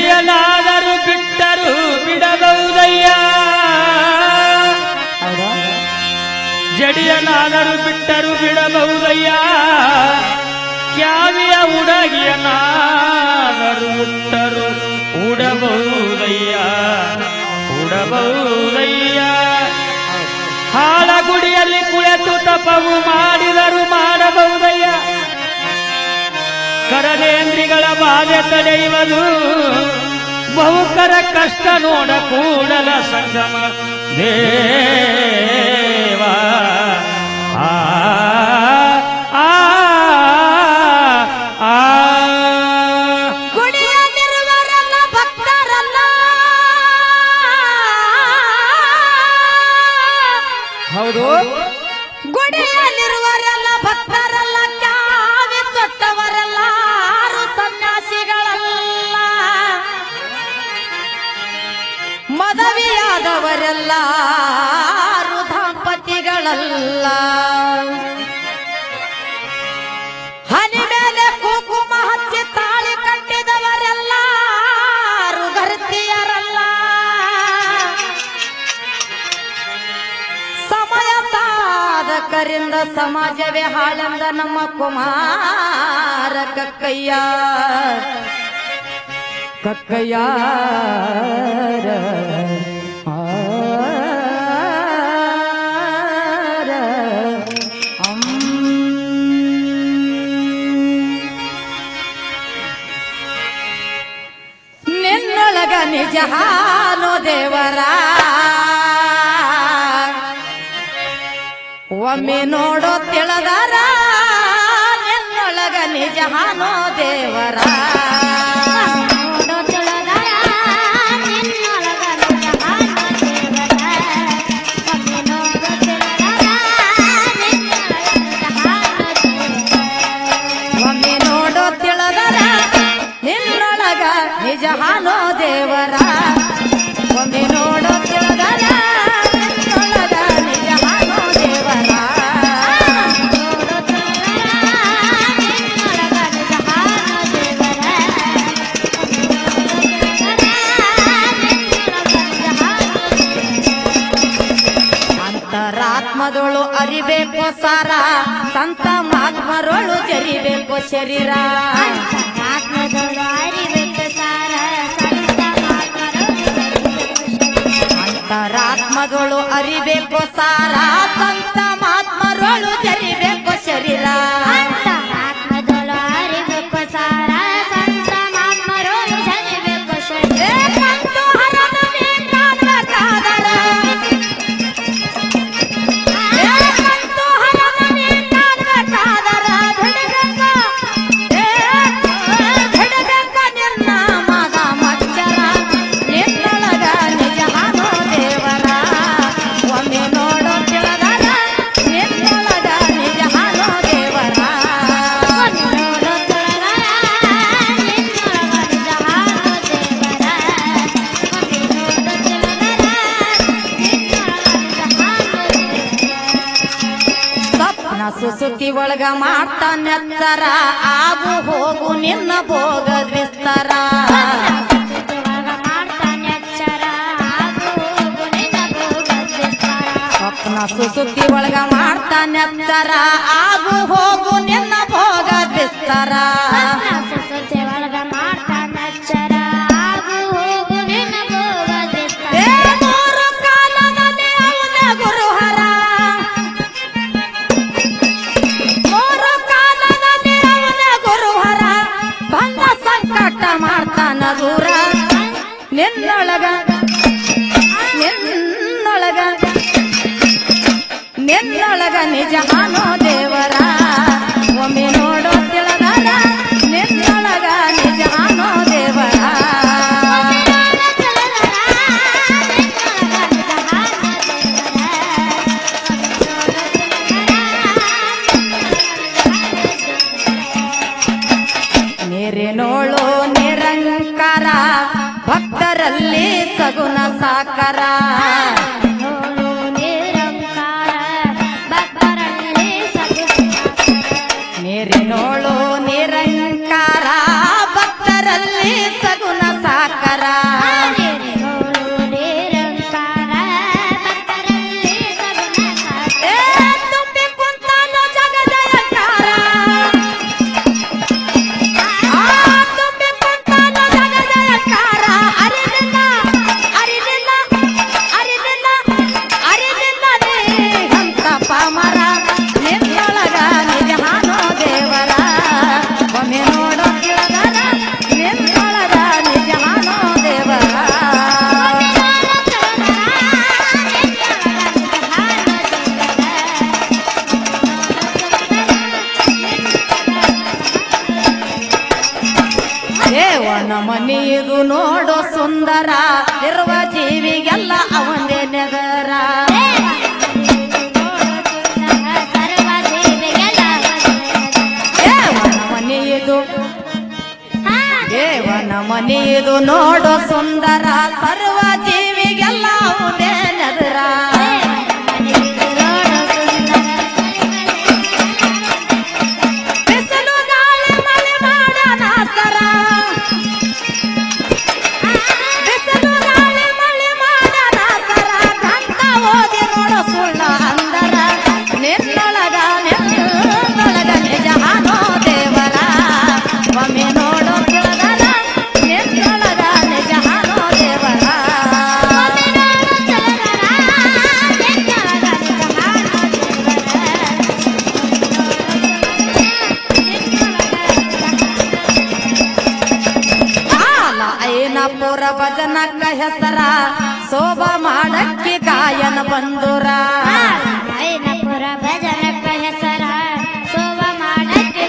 ಜಡಿಯಲಾದರೂ ಬಿಟ್ಟರು ಬಿಡಬಹುದಯ್ಯ ಜಡಿಯಲಾದರೂ ಬಿಟ್ಟರು ಬಿಡಬಹುದಯ್ಯ ಕ್ಯಾವಿಯ ಉಡಗಿಯನಾದರೂ ಬಿಟ್ಟರು ಉಡಬಹುದಯ್ಯ ಉಡಬಹುದಯ್ಯ ಹಾಳಗುಡಿಯಲ್ಲಿ ಕುಳಿತು ತಪವು ಮಾಡಿದರು ಮಾಡಬಹುದಯ್ಯ ಕರಲೇಂದ್ರಿಗಳ ಬಾಧೆ ತಡೆಯುವುದು ಬಹುಕರ ಕಷ್ಟ ನೋಡ ಕೂಡಲ ಸಂಗಮ ದೇವ ಗುಡಿಯಲ್ಲಿರುವರೆಲ್ಲ ಭಕ್ತರಲ್ಲ ಹೌದು ಗುಡಿಯಲ್ಲಿರುವರೆಲ್ಲ ಭಕ್ತರಲ್ಲ ಕ್ಯಾವಿ ತೊಟ್ಟವರೆಲ್ಲಾರು ಸನ್ಯಾಸಿಗಳಲ್ಲ ಮದುವೆಯಾದವರೆಲ್ಲಾರು ದಂಪತಿಗಳಲ್ಲ ಹನಿ ಮೇಲೆ ಕುಂಕುಮ ಹಚ್ಚಿ ತಾಳಿ ಕಟ್ಟಿದವರೆಲ್ಲಾರು ಗರ್ತಿಯರಲ್ಲ ಸಮಯ ಸಾಧಕರಿಂದ ಸಮಾಜವೇ ಹಾಳೆಂದ ನಮ್ಮ ಕುಮಾರ ಕಕ್ಕಯ್ಯ ಕಕ್ಕಯ್ಯ ನಿನ್ನೊಳಗ ನಿಜ ಹಾನೋ ದೇವರ ಒಮ್ಮೆ ನೋಡೋ ತಿಳದಾರ ನಿನ್ನೊಳಗ ನಿಜ ಹಾನೋ ದೇವರ ಒಮ್ಮೆ ನೋಡೋ ತಿಳದಾರ ನಿನ್ನೊಳಗ ನಿಜ ಹಾನೋ ದೇವರ ಒಮ್ಮೆ ನೋಡೋ ತಿಳದಾರ ನಿನ್ನೊಳಗ ನಿಜ ಹಾನೋ ದೇವರ ಅಂತರಾತ್ಮದೊಳು ಅರಿಬೇಕು ಸಾರ ಸಂತ ಮಾತ್ಮರೊಳು ಜರಿಬೇಕು ಶರೀರ ಅಂತರಾತ್ಮದೊಳು ಅರಿಬೇಕು ಸಾರ ಸಂತ ಮಾತ್ಮರೊಳು ಜರಿಬೇಕು ಶರೀರ ಸುಸುತಿ ಒಳಗ ಮಾಡ್ತಾನೆತ್ತರ ಆಗು ಹೋಗು ನಿನ್ನ ಭೋಗದ ವಿಸ್ತಾರ ಸ್ವಪ್ನ ಸುಸುತಿ ಒಳಗ ಮಾಡ್ತಾನೆತ್ತರ ಆಗು ಹೋಗು ನಿನ್ನ ಭೋಗದ ವಿಸ್ತಾರ ಮಾಡ್ತಾನ ದೂರ ನಿನ್ನೊಳಗ ನಿನ್ನೊಳಗ ನಿನ್ನೊಳಗ ನಿಜ ಹಾನೋ ದೇವರ ಒಮ್ಮೆ ನೋಡೋ ತಿಳದಾರ ನಿನ್ನೊಳಗ ನಿಜ ಹಾನೋ ದೇವರ ನೀರಿನೋಳು ನಿರಂಕಾರ ಭಕ್ತರಲ್ಲಿ ಸಗುಣ ಸಾಕಾರ ನೀರಿನೋಳು ನಿರಂಕಾರ ಭಕ್ತರಲ್ಲಿ ಸಗುಣ ಸಾಕಾರ ಇದು ನೋಡು ಸುಂದರ ಇರುವ ಜೀವಿಗೆಲ್ಲ ಅವಂದೇ ನೆದರ ದೇವನ ಮನೆ ಇದು ನೋಡು ಸುಂದರ ಸರ್ವ ಜೀವಿಗೆಲ್ಲ ಅವುದೇ ನೆದರ ಬಿಸಿಲು ಗಾಳಿ ಮಳೆ ಮಾಡನ ಸರ ಬಿಸಿಲು ಗಾಳಿ ಮಳೆ ಮಾಡನ ಸರ ಗಂಟ ಓದಿ ನೋಡು ಸುಳ್ಳ ಅಂದರ ನಿನ್ನೊಳಗ ನಿಜ ಹಾನೋ ದೇವರ ಒಮ್ಮೆ ನೋಡು ತಿಳದರ ನಿನ್ನೊಳಗ ನಿಜ ಹಾನೋ ದೇವರ ಐನಪುರ ಭಜನಕ್ಕ ಹೆಸರ ಶೋಭ ಮಾಡಕ್ಕೆ ಗಾಯನ ಬಂದುರ ಐನಪುರ ಭಜನಕ್ಕ ಹೆಸರ ಶೋಭ ಮಾಡಕ್ಕೆ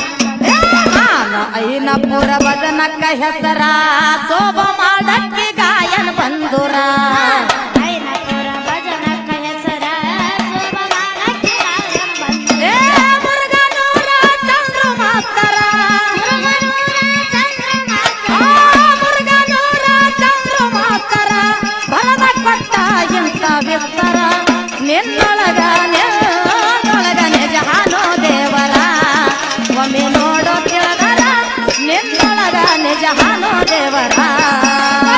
ಐನಪುರ ಭಜನಕ್ಕ ಹೆಸರ ಶೋಭ ಮಾಡಕ್ಕೆ ಗಾಯನ ಬಂದುರ ಐನಪುರ ಭಜನಕ್ಕ ಹೆಸರ ಶೋಭ ಮಾಡಕ್ಕೆ ಗಾಯನ ಬಂದುರ ಮುರುಗನೂರ ಚಂದ್ರ ಮಾಸ್ತರ ಮುರುಗನೂರ ಚಂದ್ರ ಮಾಸ್ತರ ಬರದ ಕೊಟ್ಟ ಇಂಥ ವಿಸ್ತರ ನಿನ್ನೊಳಗ ನಿಜ ಹಾನೋ ದೇವರ ಒಮ್ಮೆ ನೋಡೋ ತಿಳದರ ನಿನ್ನೊಳಗ ನಿಜ ಹಾನೋ ದೇವರ